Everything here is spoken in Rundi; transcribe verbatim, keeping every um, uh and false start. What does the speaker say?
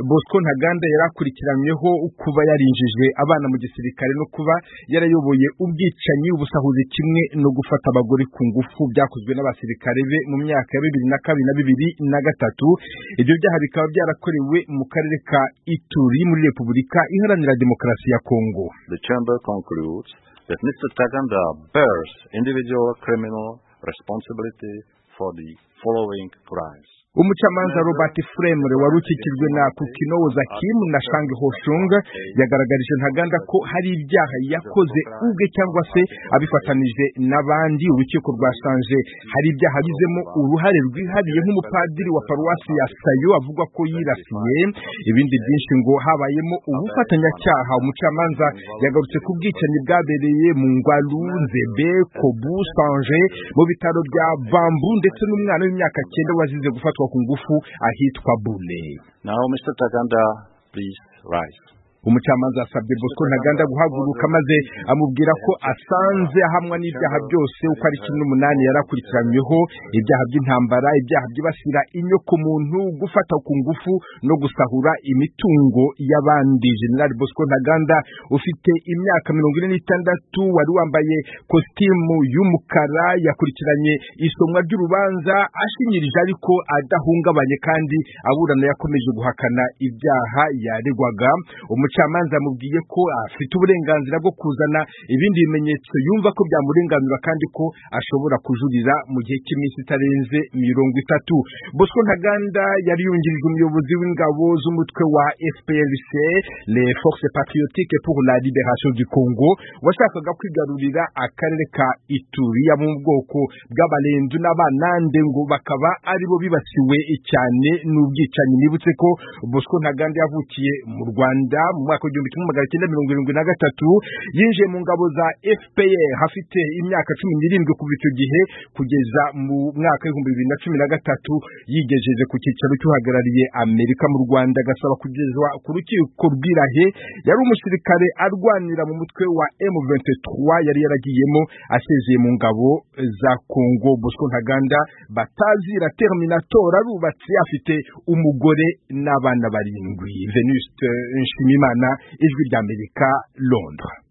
Bosco Ntaganda yarakurikiranyweho kuba yarinjije abana mu gisirikare no kuba yarayoboye ubwicanyi ubusahuzi kimwe no gufata abagore ku ngufu byakozwe n'abasirikare be mu myaka ya bibiri na kabiri na bibiri na gatatu. Ibyo byaha bikaba byarakorewe mu karere ka Ituri muri Repubulika Iharanira Demokarasi ya Kongo. The chamber concludes that Mister Ntaganda bears individual criminal responsibility for the following crimes. Umucamanza Robert Fremre wari ukikijwe na Kukinoza Kim na Shang Hoshung yagaragarije Ntaganda ko hari ibyaha yakoze ubwe cyangwa se abifatanije n'abandi. Urukiko rwasanje hari ibyaha bizemo uruhare rwihariye nk'umupadiri wa paruwasi ya Sayo avuga ko yirasiye. Ibindi byinshi ngo habayemo ubufatanyacyaha. Umucamanza yagarutse ku bwicanyi bwabereye mu Ngwalu, Nzebe, Kobu, Sanje mu bitaro bya Bambu ndetse n'umwana w'imyaka cyenda wazize gufatwa ku ngufu ahitwa Bule. Now Mister Ntaganda, please rise. Umucamanza asabye Bosco Ntaganda guhaguruka maze amubwira ko asanze ahamwa n'ibyaha byose uko ari cumi n'umunani yarakurikiranyweho: ibyaha by'intambara, ibyaha byibasira inyoko muntu, gufata ku ngufu no gusahura imitungo y'abandi. General Bosco Ntaganda ufite imyaka mirongo ine n'itandatu wari wambaye kositimu y'umukara yakurikiranye isomwa ry'urubanza ashinyirije ariko adahungabanye kandi aburana yakomeje guhakana ibyaha yaregwaga. Umucamanza amubwiye ko afite uburenganzira bwo kuzana ibindi bimenyetso yumva ko byamurenganura kandi ko ashobora kujurira mu gihe cy'iminsi itarenze mirongo itatu. Bosco Ntaganda yari yungirijwe umuyobozi w'ingabo z'umutwe wa F P R C, les Forces Patriotiques pour la Libération du Congo, washakaga kwigarurira akarere ka Ituri mu bwoko bw'abalendu n'abanande ngo bakaba aribo bibasiwe cyane n'ubwicanyi. Nibutse ko Bosco Ntaganda yavukiye mu Rwanda mu mwaka w'igihumbi kimwe magana cyenda mirongo irindwi na gatatu, yinjiye mu ngabo za F P R hafite imyaka cumi n'irindwi. Kuva icyo gihe kugeza mu mwaka w'ibihumbi bibiri na cumi na gatatu yigejeje ku cyicaro cy'uhagarariye Amerika mu Rwanda agasaba kugezwa ku rukiko rw'Irahe. Yari umusirikare arwanira mu mutwe wa M vingt-trois yari yaragiyemo asezeye mu ngabo za Kongo. Bosco Ntaganda batazira Terminator arubatse afite umugore n'abana barindwi. Venuste Nshimiyimana, Ijwi ry'Amerika, Londres.